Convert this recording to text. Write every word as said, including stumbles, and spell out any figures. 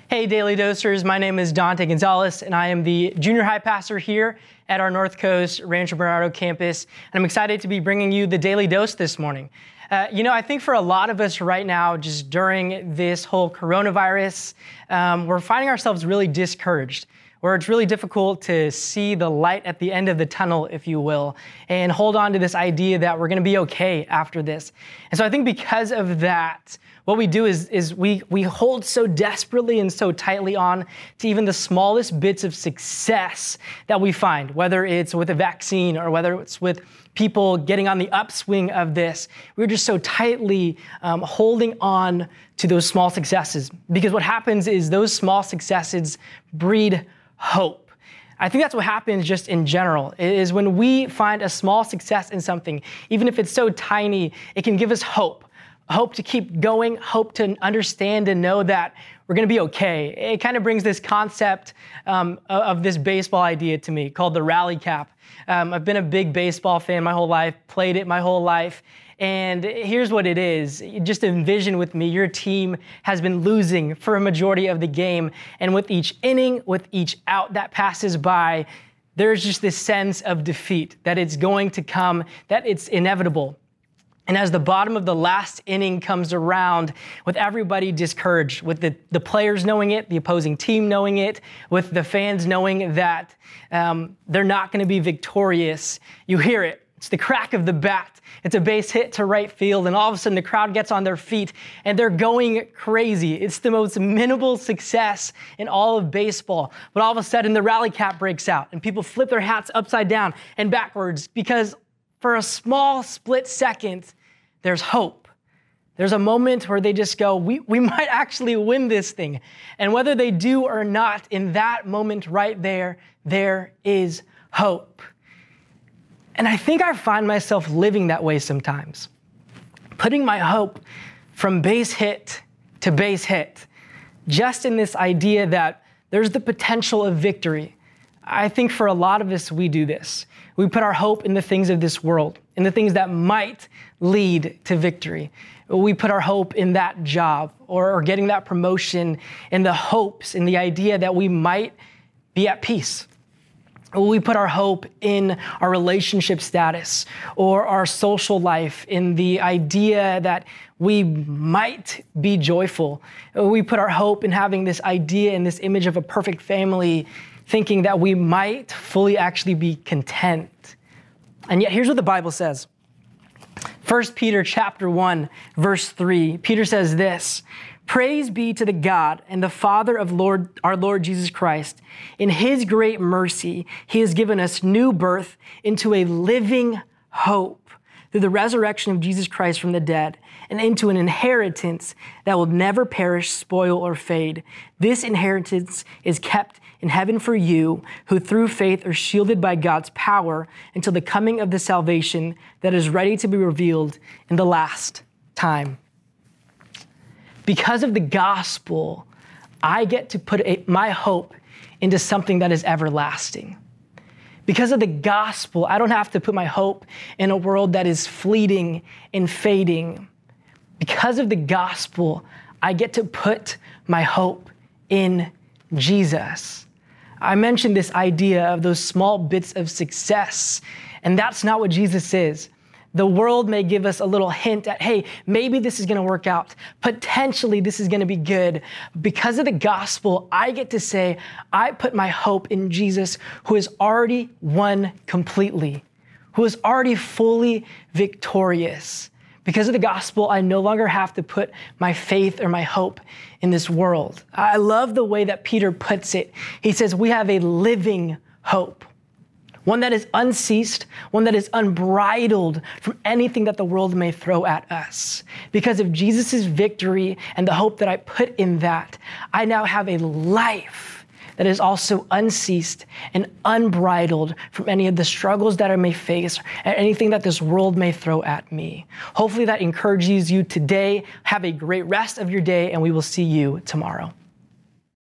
Hey, Daily Dosers. My name is Dante Gonzalez, and I am the junior high pastor here at our North Coast Rancho Bernardo campus. And I'm excited to be bringing you the Daily Dose this morning. Uh, you know, I think for a lot of us right now, just during this whole coronavirus, um, we're finding ourselves really discouraged, where it's really difficult to see the light at the end of the tunnel, if you will, and hold on to this idea that we're going to be okay after this. And so I think because of that, what we do is, is we, we hold so desperately and so tightly on to even the smallest bits of success that we find, whether it's with a vaccine or whether it's with people getting on the upswing of this. We're just so tightly um, holding on to those small successes, because what happens is those small successes breed hope. I think that's what happens just in general, is when we find a small success in something, even if it's so tiny, it can give us hope. Hope to keep going, hope to understand and know that we're going to be okay. It kind of brings this concept um, of this baseball idea to me called the rally cap. Um, I've been a big baseball fan my whole life, played it my whole life. And here's what it is. Just envision with me, your team has been losing for a majority of the game. And with each inning, with each out that passes by, there's just this sense of defeat, that it's going to come, that it's inevitable. And as the bottom of the last inning comes around, with everybody discouraged, with the, the players knowing it, the opposing team knowing it, with the fans knowing that um, they're not going to be victorious, you hear it. It's the crack of the bat. It's a base hit to right field, and all of a sudden the crowd gets on their feet, and they're going crazy. It's the most minimal success in all of baseball. But all of a sudden the rally cap breaks out, and people flip their hats upside down and backwards, because for a small split second, there's hope. There's a moment where they just go, we, we might actually win this thing. And whether they do or not, in that moment right there, there is hope. And I think I find myself living that way sometimes, putting my hope from base hit to base hit, just in this idea that there's the potential of victory. I think for a lot of us, we do this. We put our hope in the things of this world, in the things that might lead to victory. We put our hope in that job or, or getting that promotion, in the hopes, in the idea that we might be at peace. We put our hope in our relationship status or our social life, in the idea that we might be joyful. We put our hope in having this idea and this image of a perfect family, thinking that we might fully actually be content. And yet here's what the Bible says. First Peter chapter one, verse three, Peter says this: "Praise be to the God and the Father of Lord, our Lord Jesus Christ. In his great mercy, he has given us new birth into a living hope through the resurrection of Jesus Christ from the dead, and into an inheritance that will never perish, spoil, or fade. This inheritance is kept in heaven for you, who through faith are shielded by God's power until the coming of the salvation that is ready to be revealed in the last time." Because of the gospel, I get to put a, my hope into something that is everlasting. Because of the gospel, I don't have to put my hope in a world that is fleeting and fading. Because of the gospel, I get to put my hope in Jesus. I mentioned this idea of those small bits of success, and that's not what Jesus is. The world may give us a little hint at, hey, maybe this is going to work out. Potentially this is going to be good. Because of the gospel, I get to say, I put my hope in Jesus, who has already won completely, who is already fully victorious. Because of the gospel, I no longer have to put my faith or my hope in this world. I love the way that Peter puts it. He says, we have a living hope. One that is unceased, one that is unbridled from anything that the world may throw at us. Because of Jesus' victory and the hope that I put in that, I now have a life that is also unceased and unbridled from any of the struggles that I may face and anything that this world may throw at me. Hopefully that encourages you today. Have a great rest of your day, and we will see you tomorrow.